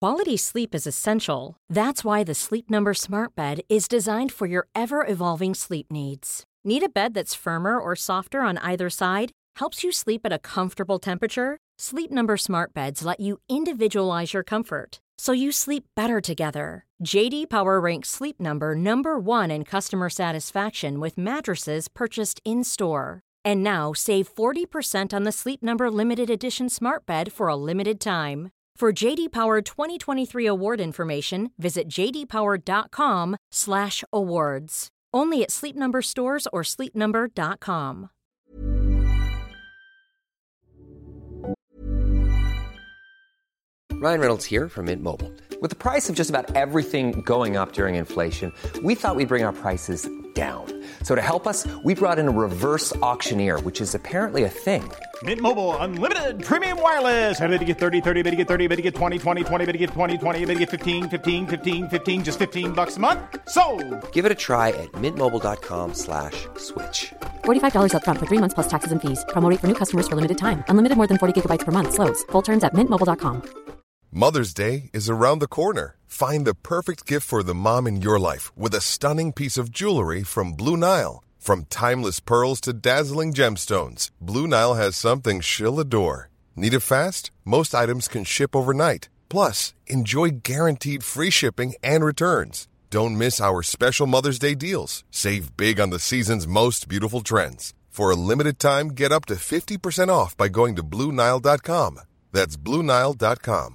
Quality sleep is essential. That's why the Sleep Number Smart Bed is designed for your ever-evolving sleep needs. Need a bed that's firmer or softer on either side? Helps you sleep at a comfortable temperature? Sleep Number Smart Beds let you individualize your comfort, so you sleep better together. JD Power ranks Sleep Number number 1 in customer satisfaction with mattresses purchased in-store. And now, save 40% on the Sleep Number Limited Edition Smart Bed for a limited time. For JD Power 2023 award information, visit jdpower.com/awards. Only at Sleep Number stores or sleepnumber.com. Ryan Reynolds here from Mint Mobile. With the price of just about everything going up during inflation, we thought we'd bring our prices down. So to help us, we brought in a reverse auctioneer, which is apparently a thing. Mint Mobile Unlimited Premium Wireless. How to get 30, 30, bit to get 30, bit to get 20, 20, 20, bit to get 20, 20, bit to get 15, 15, 15, 15, just $15 a month? Sold! Give it a try at mintmobile.com/switch. $45 up front for 3 months plus taxes and fees. Promo rate for new customers for limited time. Unlimited more than 40 gigabytes per month. Slows full terms at mintmobile.com. Mother's Day is around the corner. Find the perfect gift for the mom in your life with a stunning piece of jewelry from Blue Nile. From timeless pearls to dazzling gemstones, Blue Nile has something she'll adore. Need it fast? Most items can ship overnight. Plus, enjoy guaranteed free shipping and returns. Don't miss our special Mother's Day deals. Save big on the season's most beautiful trends. For a limited time, get up to 50% off by going to BlueNile.com. That's BlueNile.com.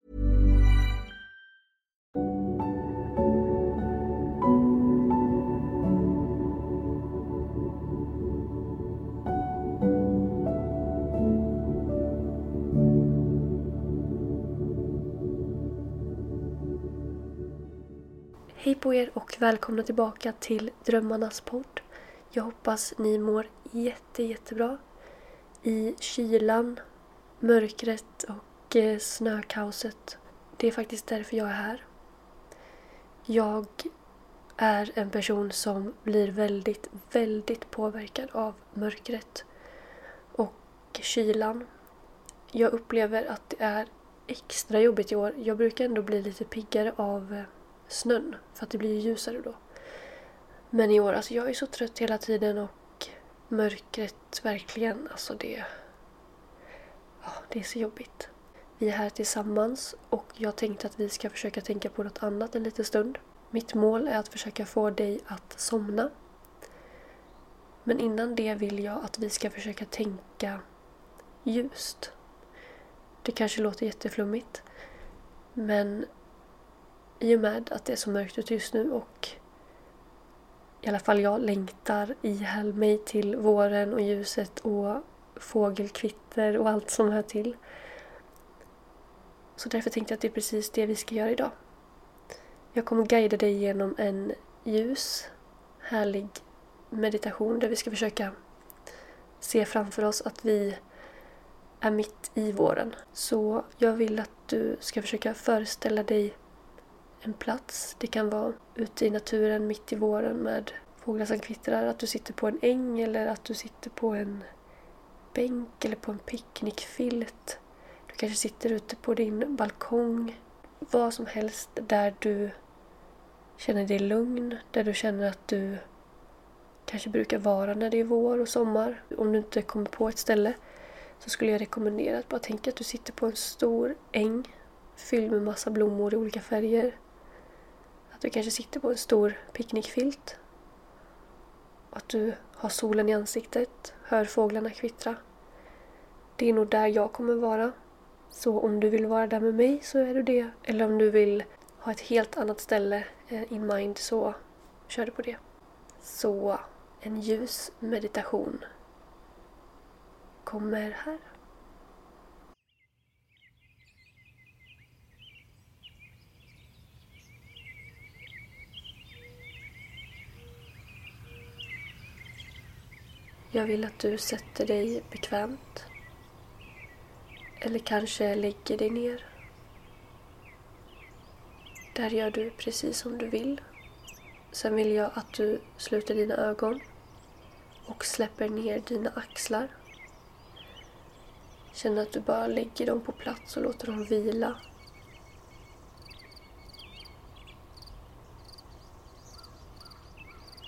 Hej på er och välkomna tillbaka till Drömmarnas podd. Jag hoppas ni mår jättebra i kylan, mörkret och snökaoset. Det är faktiskt därför jag är här. Jag är en person som blir väldigt påverkad av mörkret och kylan. Jag upplever att det är extra jobbigt i år. Jag brukar ändå bli lite piggare av snön, för att det blir ljusare då. Men i år, alltså jag är så trött hela tiden och mörkret verkligen, alltså det är så jobbigt. Vi är här tillsammans och jag tänkte att vi ska försöka tänka på något annat en liten stund. Mitt mål är att försöka få dig att somna. Men innan det vill jag att vi ska försöka tänka ljust. Det kanske låter jätteflummigt, men i och med att det är så mörkt ut just nu och i alla fall jag längtar ihjäl mig till våren och ljuset och fågelkvitter och allt som hör till. Så därför tänkte jag att det är precis det vi ska göra idag. Jag kommer guida dig genom en ljus, härlig meditation där vi ska försöka se framför oss att vi är mitt i våren. Så jag vill att du ska försöka föreställa dig en plats. Det kan vara ute i naturen mitt i våren med fåglar som kvittrar. Att du sitter på en äng eller att du sitter på en bänk eller på en picknickfilt. Du kanske sitter ute på din balkong. Vad som helst där du känner dig lugn. Där du känner att du kanske brukar vara när det är vår och sommar. Om du inte kommer på ett ställe så skulle jag rekommendera att bara tänka att du sitter på en stor äng fylld med massa blommor i olika färger. Att du kanske sitter på en stor picknickfilt. Att du har solen i ansiktet, hör fåglarna kvittra. Det är nog där jag kommer vara. Så om du vill vara där med mig så är du det. Eller om du vill ha ett helt annat ställe in mind så kör du på det. Så en ljus meditation kommer här. Jag vill att du sätter dig bekvämt. Eller kanske lägger dig ner. Där gör du precis som du vill. Sen vill jag att du sluter dina ögon och släpper ner dina axlar. Känn att du bara lägger dem på plats och låter dem vila.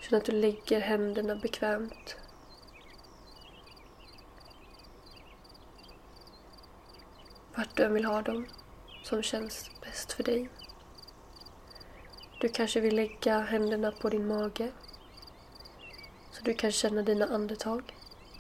Känn att du lägger händerna bekvämt. Vart du än vill ha dem, som känns bäst för dig. Du kanske vill lägga händerna på din mage, så du kan känna dina andetag.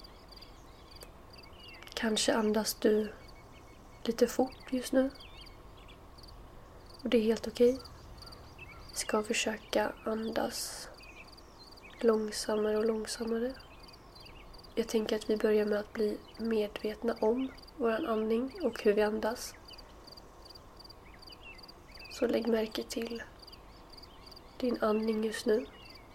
Kanske andas du lite fort just nu. Och det är helt okej. Vi ska försöka andas långsammare och långsammare. Jag tänker att vi börjar med att bli medvetna om vår andning och hur vi andas. Så lägg märke till din andning just nu.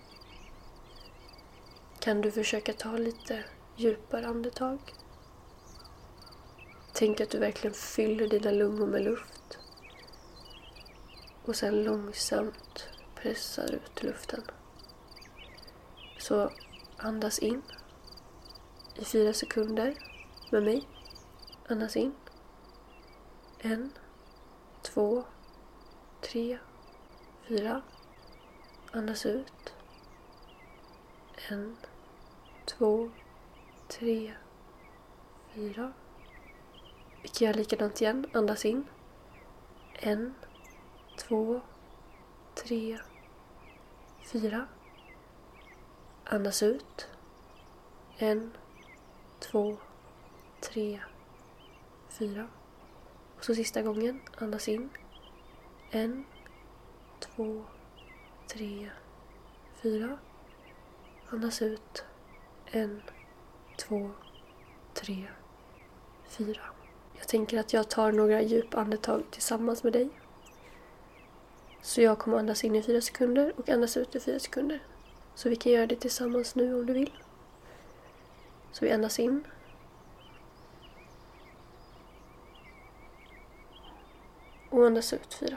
Kan du försöka ta lite djupare andetag? Tänk att du verkligen fyller dina lungor med luft. Och sen långsamt pressar ut luften. Så andas in i 4 sekunder med mig. Andas in. 1, 2, 3, 4. Andas ut. 1, 2, 3, 4. Vi kan göra likadant igen. Andas in. 1, 2, 3, 4. Andas ut. 1, 2, 3, 4. Och så sista gången. Andas in. 1, 2, 3, 4. Andas ut. 1, 2, 3, 4. Jag tänker att jag tar några djupa andetag tillsammans med dig. Så jag kommer andas in i 4 sekunder och andas ut i 4 sekunder. Så vi kan göra det tillsammans nu om du vill. Så vi andas in. Och andas ut 4.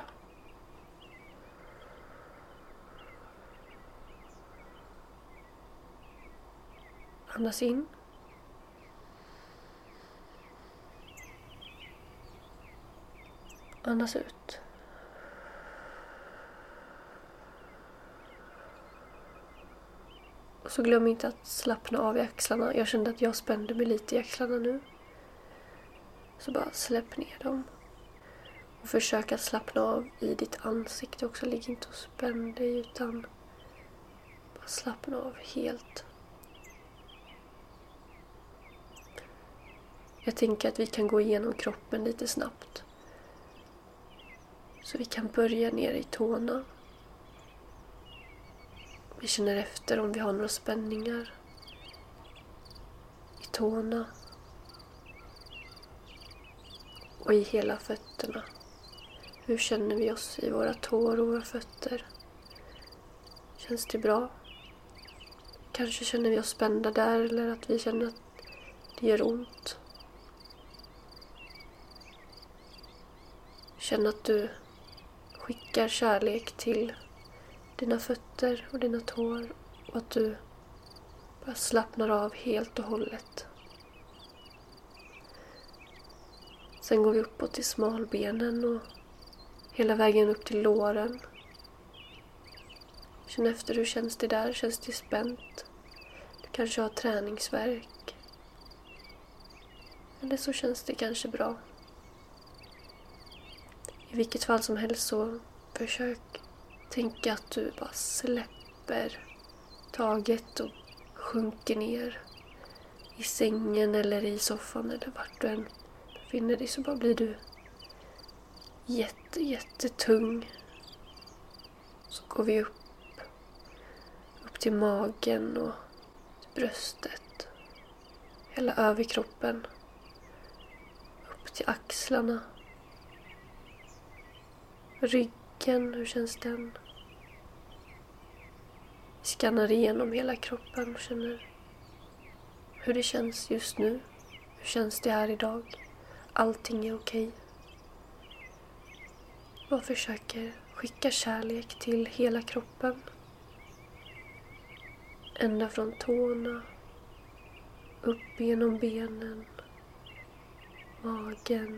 Andas in. Andas ut. Och så glöm inte att slappna av i axlarna. Jag kände att jag spände mig lite i axlarna nu. Så bara släpp ner dem. Och försök att slappna av i ditt ansikte också. Ligg inte och spänn dig utan bara slappna av helt. Jag tänker att vi kan gå igenom kroppen lite snabbt. Så vi kan börja ner i tårna. Vi känner efter om vi har några spänningar i tårna och i hela fötterna. Hur känner vi oss i våra tår och våra fötter? Känns det bra? Kanske känner vi oss spända där eller att vi känner att det gör ont. Känn att du skickar kärlek till dina fötter och dina tår och att du bara slappnar av helt och hållet. Sen går vi uppåt till smalbenen och hela vägen upp till låren. Känn efter hur känns det där. Känns det spänt? Du kanske har träningsvärk. Eller så känns det kanske bra. I vilket fall som helst så försök tänka att du bara släpper taget och sjunker ner i sängen eller i soffan eller vart du än befinner dig, så bara blir du jättetung. Så går vi upp till magen och till bröstet, hela överkroppen, upp till axlarna, ryggen, hur känns den? Vi skannar igenom hela kroppen och känner hur det känns just nu. Hur känns det här idag? Allting är okej. Och försöker skicka kärlek till hela kroppen. Ända från tårna, upp genom benen, magen,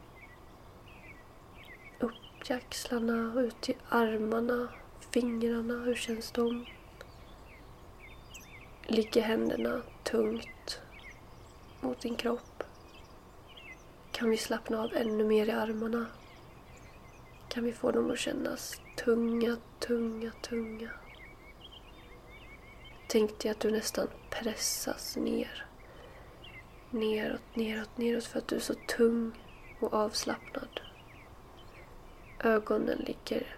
upp till axlarna, ut till armarna, fingrarna, hur känns de? ligger händerna tungt mot din kropp. Kan vi slappna av ännu mer i armarna? Kan vi få dem att kännas tunga, tunga, tunga? Tänk dig att du nästan pressas ner. Neråt, neråt, neråt för att du är så tung och avslappnad. Ögonen ligger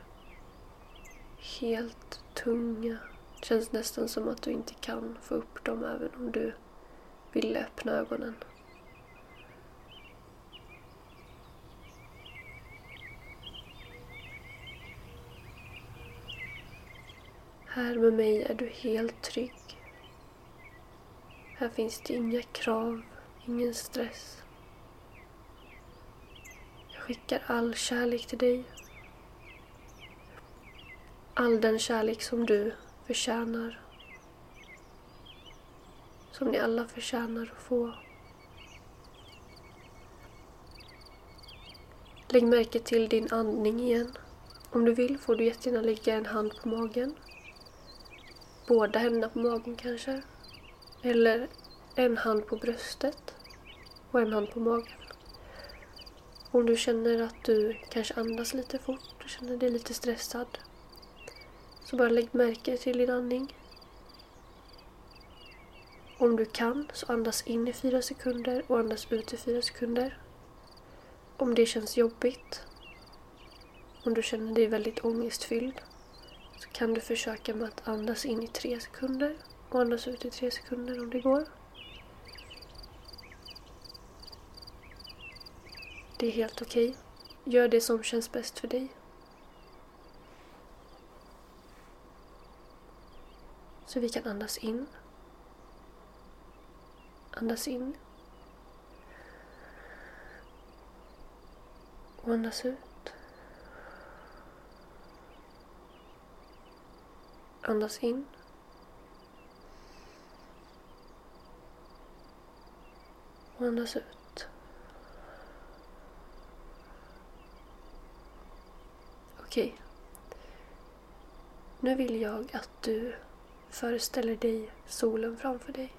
helt tunga. Det känns nästan som att du inte kan få upp dem även om du vill öppna ögonen. Här med mig är du helt trygg. Här finns det inga krav, ingen stress. Jag skickar all kärlek till dig. All den kärlek som du förtjänar. Som ni alla förtjänar att få. Lägg märke till din andning igen. Om du vill får du jättegärna lägga en hand på magen. Båda händerna på magen kanske. Eller en hand på bröstet och en hand på magen. Om du känner att du kanske andas lite fort och känner dig lite stressad, så bara lägg märke till din andning. Om du kan så andas in i 4 sekunder och andas ut i 4 sekunder. Om det känns jobbigt, om du känner dig väldigt ångestfylld, så kan du försöka med att andas in i 3 sekunder och andas ut i 3 sekunder om det går. Det är helt okej. Gör det som känns bäst för dig. Så vi kan andas in. Andas in. Och andas ut. Andas in. Och andas ut. Okej. Nu vill jag att du föreställer dig solen framför dig.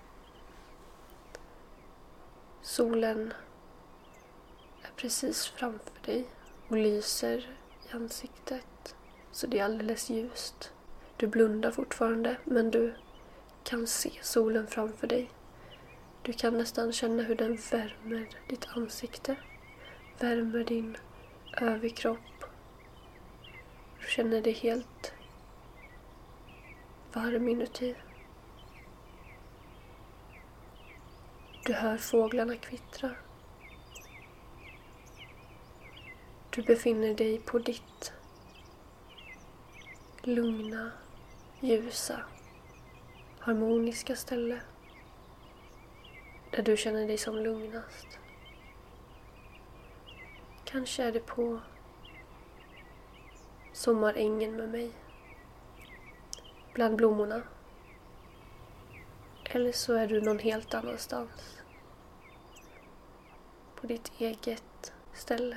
Solen är precis framför dig och lyser i ansiktet, så det är alldeles ljust. Du blundar fortfarande, men du kan se solen framför dig. Du kan nästan känna hur den värmer ditt ansikte, värmer din överkropp. Du känner dig helt varm inuti. Du hör fåglarna kvittra. Du befinner dig på ditt lugna, ljusa, harmoniska ställe. Där du känner dig som lugnast. Kanske är det på sommarängen med mig. Bland blommorna. Eller så är du någon helt annanstans. På ditt eget ställe.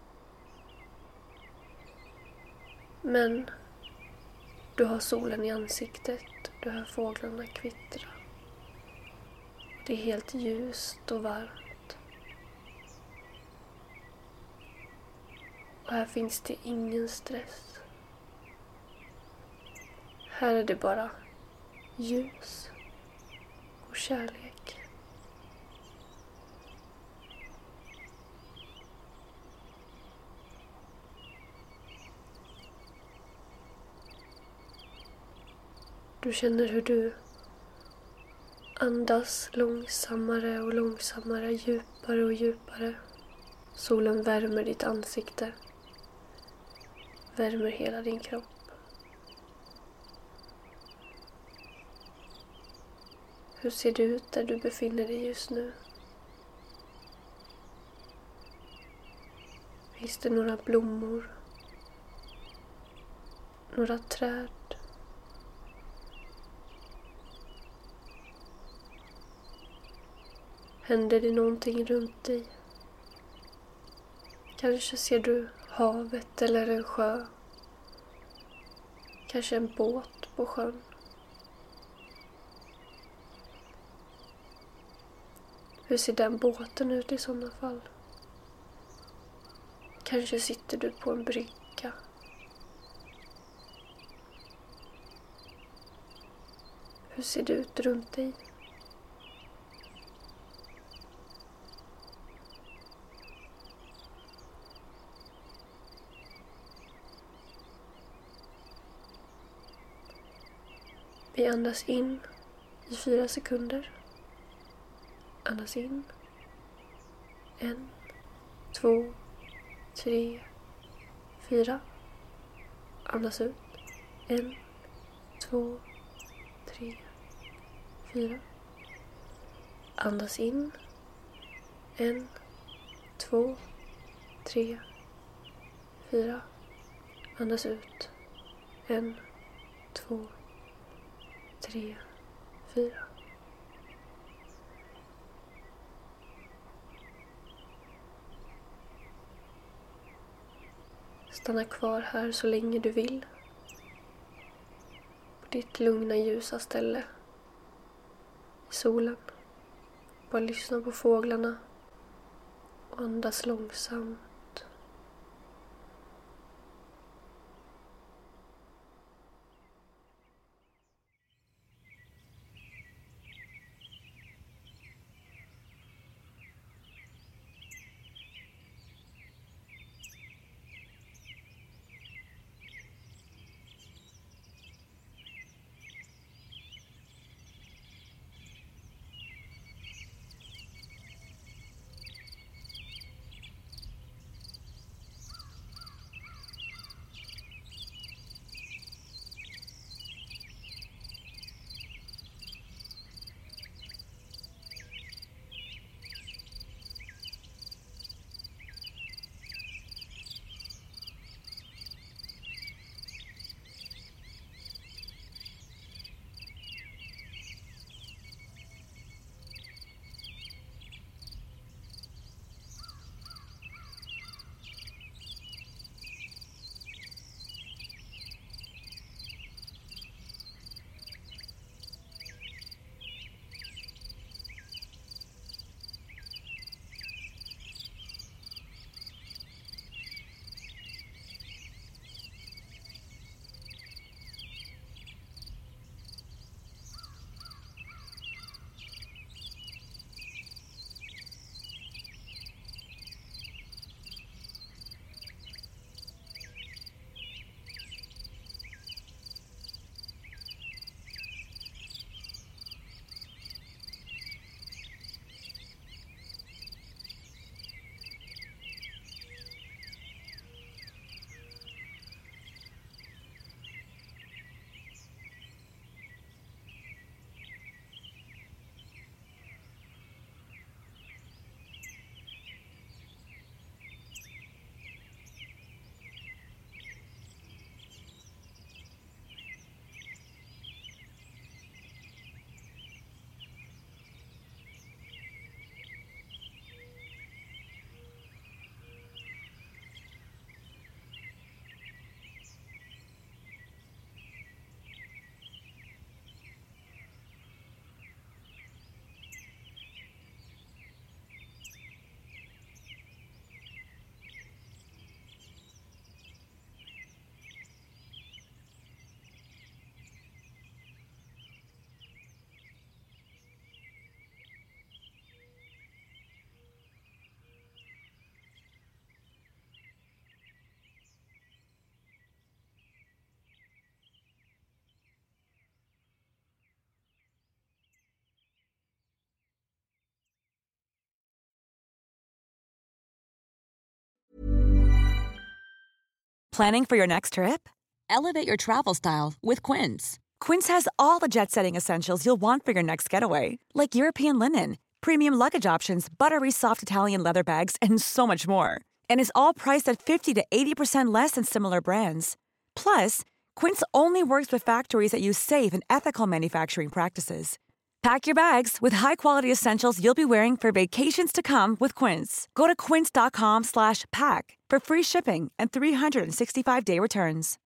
Men du har solen i ansiktet. Du hör fåglarna kvittra. Det är helt ljust och varmt. Och här finns det ingen stress. Här är det bara ljus och kärlek. Du känner hur du andas långsammare och långsammare, djupare och djupare. Solen värmer ditt ansikte. Värmer hela din kropp. Hur ser det ut där du befinner dig just nu? Finns det några blommor? Några träd? Händer det någonting runt dig? Kanske ser du havet eller en sjö. Kanske en båt på sjön. Hur ser den båten ut i sådana fall? Kanske sitter du på en brygga. Hur ser det ut runt dig? Vi andas in i 4 sekunder. Andas in. 1, 2, 3, 4. Andas ut. 1, 2, 3, 4. Andas in. 1, 2, 3, 4. Andas ut. 1, 2, 3, 4. Stanna kvar här så länge du vill. På ditt lugna ljusa ställe. I solen. Bara lyssna på fåglarna. Och andas långsamt. Planning for your next trip? Elevate your travel style with Quince. Quince has all the jet-setting essentials you'll want for your next getaway, like European linen, premium luggage options, buttery soft Italian leather bags, and so much more. And is all priced at 50 to 80% less than similar brands. Plus, Quince only works with factories that use safe and ethical manufacturing practices. Pack your bags with high-quality essentials you'll be wearing for vacations to come with Quince. Go to quince.com/pack for free shipping and 365-day returns.